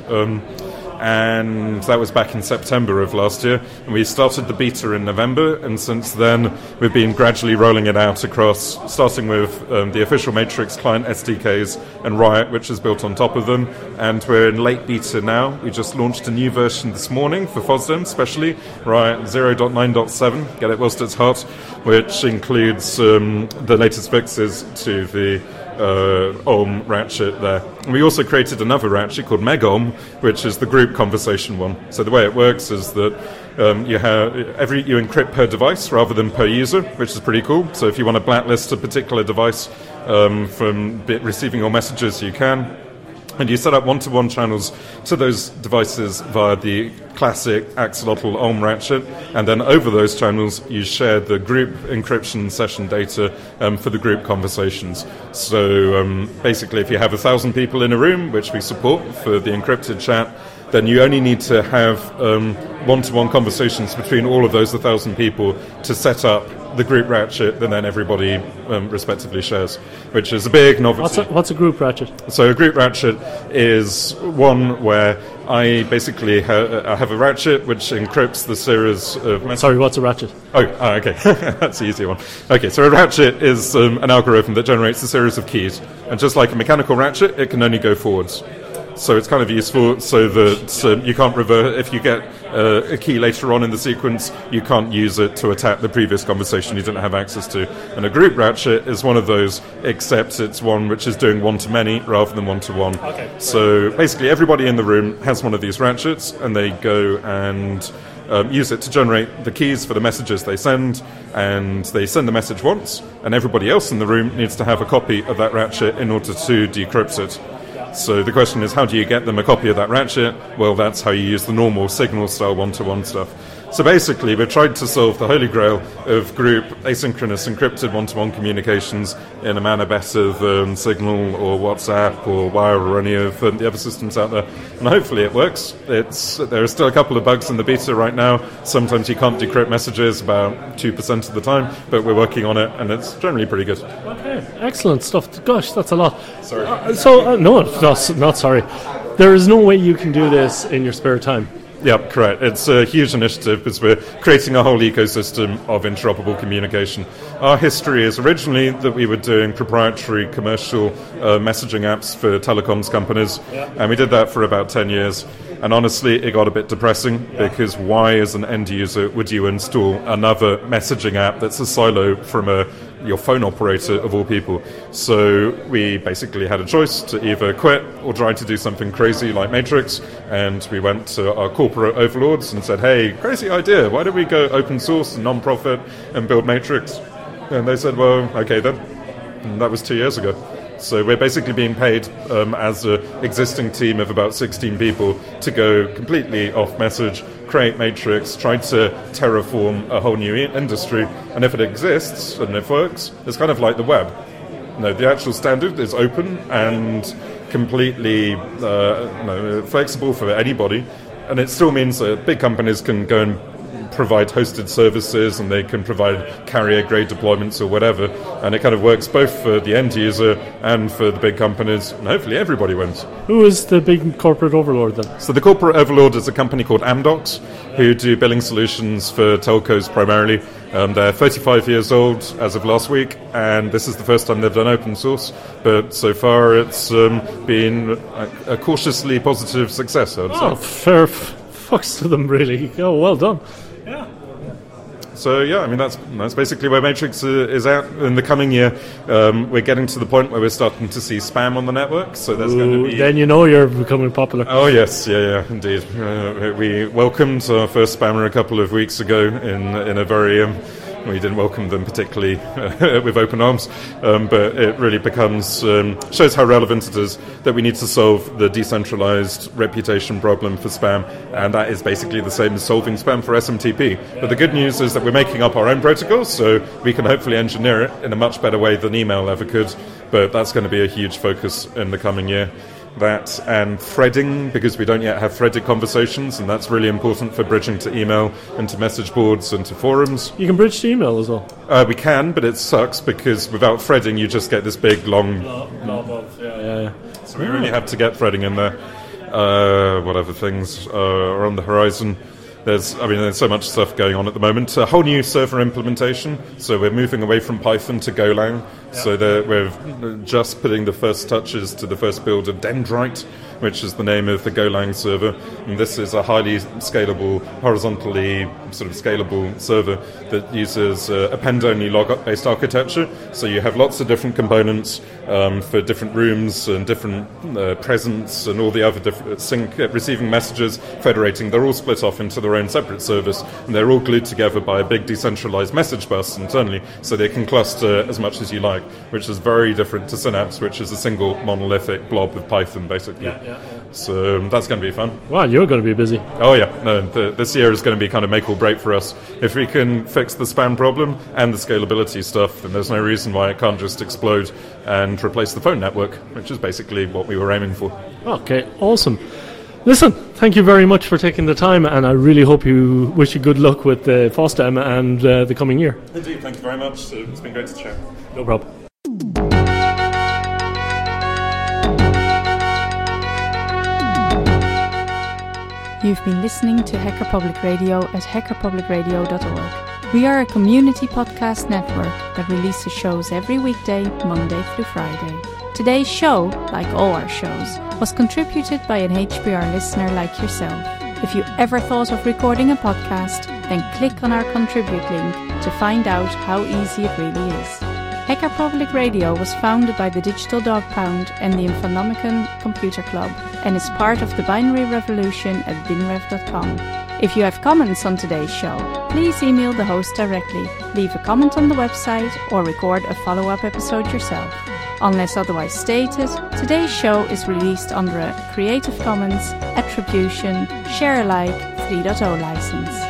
and that was back in September of last year. And we started the beta in November, and since then we've been gradually rolling it out across, starting with the official Matrix client SDKs and Riot, which is built on top of them. And we're in late beta now. We just launched a new version this morning for FOSDEM, especially Riot 0.9.7, get it whilst it's hot, which includes the latest fixes to the Ohm ratchet there. And we also created another ratchet called MegOhm, which is the group conversation one. So the way it works is that you encrypt per device rather than per user, which is pretty cool. So if you want to blacklist a particular device from receiving your messages, you can. And you set up one-to-one channels to those devices via the classic axolotl Ohm ratchet, and then over those channels you share the group encryption session data for the group conversations. So basically, if you have 1,000 people in a room, which we support for the encrypted chat, then you only need to have one-to-one conversations between all of those 1,000 people to set up the group ratchet, and then everybody respectively shares, which is a big novelty. What's a group ratchet? So a group ratchet is one where I basically I have a ratchet which encrypts the series of messages. Sorry, what's a ratchet? Okay. That's the easier one. Okay, so a ratchet is an algorithm that generates a series of keys. And just like a mechanical ratchet, it can only go forwards. So it's kind of useful so that you can't revert. If you get a key later on in the sequence, you can't use it to attack the previous conversation you didn't have access to. And a group ratchet is one of those, except it's one which is doing one-to-many rather than one-to-one. Okay. So basically everybody in the room has one of these ratchets, and they go and use it to generate the keys for the messages they send, and they send the message once, and everybody else in the room needs to have a copy of that ratchet in order to decrypt it. So the question is, how do you get them a copy of that ratchet? Well, that's how you use the normal signal-style one-to-one stuff. So basically, we've tried to solve the holy grail of group asynchronous encrypted one-to-one communications in a manner better than Signal or WhatsApp or Wire or any of the other systems out there. And hopefully it works. There are still a couple of bugs in the beta right now. Sometimes you can't decrypt messages, about 2% of the time, but we're working on it, and it's generally pretty good. Okay, excellent stuff. Gosh, that's a lot. Sorry. No, not sorry. There is no way you can do this in your spare time. Yeah, correct. It's a huge initiative because we're creating a whole ecosystem of interoperable communication. Our history is originally that we were doing proprietary commercial messaging apps for telecoms companies, and we did that for about 10 years. And honestly, it got a bit depressing because why, as an end user, would you install another messaging app that's a silo from your phone operator of all people? So we basically had a choice to either quit or try to do something crazy like Matrix, and we went to our corporate overlords and said, hey, crazy idea, why don't we go open source and non-profit and build Matrix? And they said, well, okay then. And that was 2 years ago. So we're basically being paid as an existing team of about 16 people to go completely off message, create Matrix, try to terraform a whole new industry. And if it exists and it works, it's kind of like the web. The actual standard is open and completely flexible for anybody. And it still means that big companies can go and provide hosted services, and they can provide carrier-grade deployments or whatever, and it kind of works both for the end user and for the big companies, and hopefully everybody wins. Who is the big corporate overlord then? So the corporate overlord is a company called Amdocs, who do billing solutions for telcos primarily. They're 35 years old as of last week, and this is the first time they've done open source, but so far it's been a cautiously positive success, I would say. Fair fucks to them, really. Oh, well done. Yeah. So yeah, I mean that's basically where Matrix is at. In the coming year, we're getting to the point where we're starting to see spam on the network. So there's going to be. Then you know you're becoming popular. Oh yes, yeah, indeed. We welcomed our first spammer a couple of weeks ago in a very. We didn't welcome them particularly with open arms, but it really shows how relevant it is that we need to solve the decentralized reputation problem for spam, and that is basically the same as solving spam for SMTP. But the good news is that we're making up our own protocols, so we can hopefully engineer it in a much better way than email ever could, but that's going to be a huge focus in the coming year. That and threading, because we don't yet have threaded conversations, and that's really important for bridging to email and to message boards and to forums. You can bridge to email as well? We can, but it sucks because without threading you just get this big long blob of, yeah. So we really have to get threading in there. What other things are on the horizon? There's so much stuff going on at the moment. A whole new server implementation. So we're moving away from Python to Golang. Yep. So we're just putting the first touches to the first build of Dendrite, which is the name of the Golang server. And this is a highly scalable, horizontally sort of scalable server that uses append-only log-based architecture. So you have lots of different components for different rooms and different presence and all the other different receiving messages, federating. They're all split off into their own separate service, and they're all glued together by a big decentralized message bus internally, so they can cluster as much as you like, which is very different to Synapse, which is a single monolithic blob of Python, basically. Yeah. So that's going to be fun. Wow, you're going to be busy. Oh yeah, no, this year is going to be kind of make or break for us. If we can fix the spam problem and the scalability stuff, then there's no reason why it can't just explode and replace the phone network, which is basically what we were aiming for. Okay, awesome. Listen, thank you very much for taking the time, and I really wish you good luck with the FOSDEM and the coming year. Indeed, thank you very much. It's been great to chat. No problem. You've been listening to Hacker Public Radio at hackerpublicradio.org. We are a community podcast network that releases shows every weekday, Monday through Friday. Today's show, like all our shows, was contributed by an HPR listener like yourself. If you ever thought of recording a podcast, then click on our contribute link to find out how easy it really is. Hacker Public Radio was founded by the Digital Dog Pound and the Infonomicon Computer Club and is part of the binary revolution at binrev.com. If you have comments on today's show, please email the host directly, leave a comment on the website, or record a follow-up episode yourself. Unless otherwise stated, today's show is released under a Creative Commons Attribution Share Alike 3.0 license.